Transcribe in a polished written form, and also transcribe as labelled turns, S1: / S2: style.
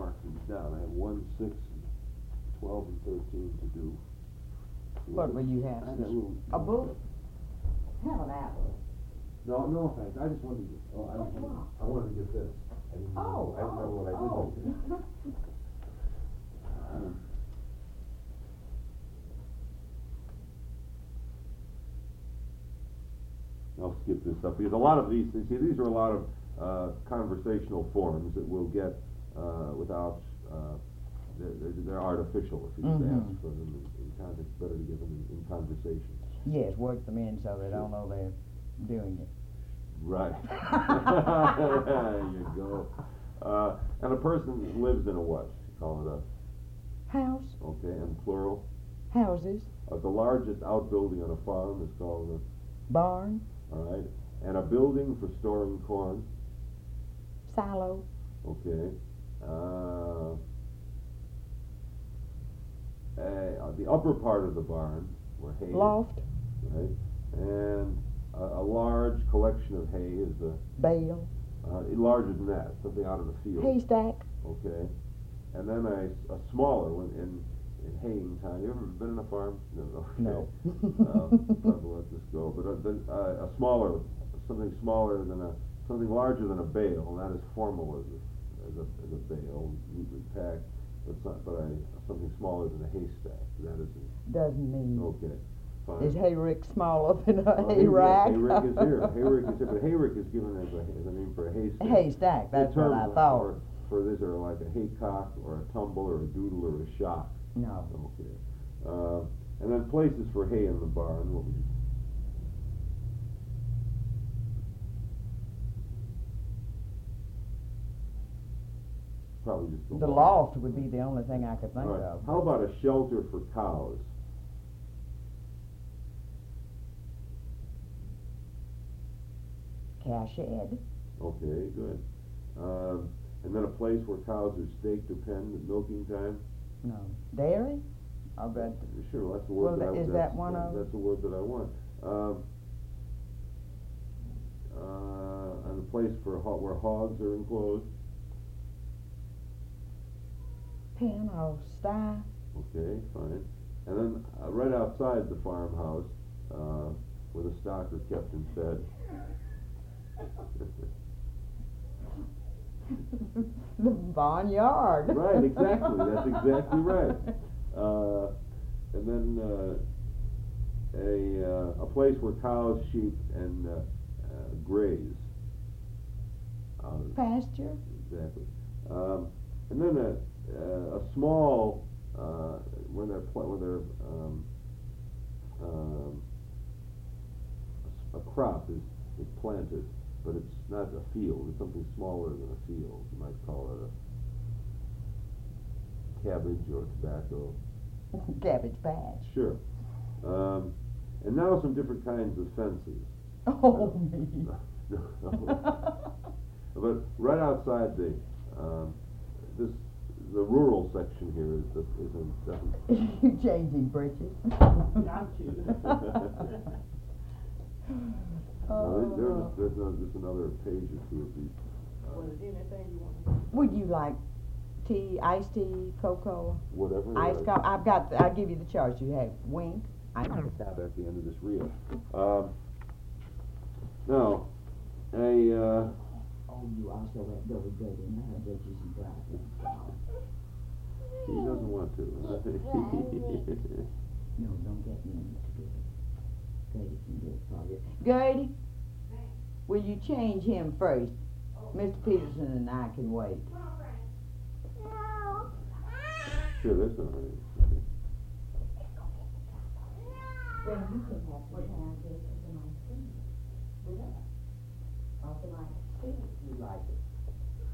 S1: mark these down. I have 1, 6, and 12, and 13 to do.
S2: What will you have?
S1: I got a little.
S2: A book? Have an apple.
S1: No thanks. I just wanted to. I wanted to get this. I didn't remember what I did. I'll skip this stuff because a lot of these. You see, these are a lot of conversational forms that we'll get without. They're artificial if you just ask for them in context. It's better to give them in conversation.
S2: Yes, work them in so they don't know they're doing it.
S1: Right. There you go. And a person lives in a what? You call it a
S2: house.
S1: Okay, and plural.
S2: Houses.
S1: The largest outbuilding on a farm is called a
S2: barn.
S1: All right, and a building for storing corn.
S2: Silo.
S1: Okay. The upper part of the barn, where hay.
S2: Loft.
S1: Right, and a large collection of hay is a
S2: bale.
S1: Larger than that, something out of the field.
S2: Haystack.
S1: Okay, and then a smaller one in haying time. You ever been in a farm? No.
S2: No.
S1: Probably let this go. But a smaller, something larger than a bale, not as formal as a bale, neatly packed. Something smaller than a haystack. That is.
S2: Doesn't mean.
S1: Okay. Fine.
S2: Is hayrick smaller than a hayrack?
S1: Hayrick is here. Hayrick is here, but hayrick is given as a name for a haystack.
S2: Haystack. That's what I thought.
S1: For these are like a haycock or a tumble or a doodle or a shock.
S2: No.
S1: Okay. And then places for hay in the barn. What would you? Probably just
S2: the loft would be the only thing I could think of.
S1: How about a shelter for cows?
S2: Cowshed.
S1: Okay, good. And then a place where cows are staked or penned at milking time?
S2: No. Dairy? I'll bet.
S1: Sure, that's the word that I want.
S2: Is that one of them?
S1: That's the word that I want. And a place for where hogs are enclosed?
S2: Pen or sty.
S1: Okay, fine. And then right outside the farmhouse, where the stock are kept and fed.
S2: The barnyard.
S1: Right, exactly. That's exactly right. And then a place where cows, sheep, and graze.
S2: Pasture.
S1: Exactly. And then a small when a crop is planted. But it's not a field, it's something smaller than a field. You might call it a cabbage or tobacco.
S2: Cabbage patch.
S1: Sure. And now some different kinds of fences.
S2: Oh, me.
S1: No. But right outside the rural section here doesn't.
S2: You changing britches.
S3: Not you.
S1: There's just another page or two of these.
S3: Was there anything you want?
S2: Would you like tea, iced tea, cocoa?
S1: Whatever.
S2: Iced coffee. I'll give you the choice. You have wink.
S1: Stop at the end of this reel. Now,
S4: Oh, you also have go with Grady and I, britches and dry.
S1: He doesn't want to.
S4: No, don't get me to do it. Grady can do it for you.
S2: Grady, will you change him first? Mr. Peterson and I can wait.
S1: Sure, that's all right.
S4: Well, you can have some sandwiches and ice cream. With us. Also like tea if you like it.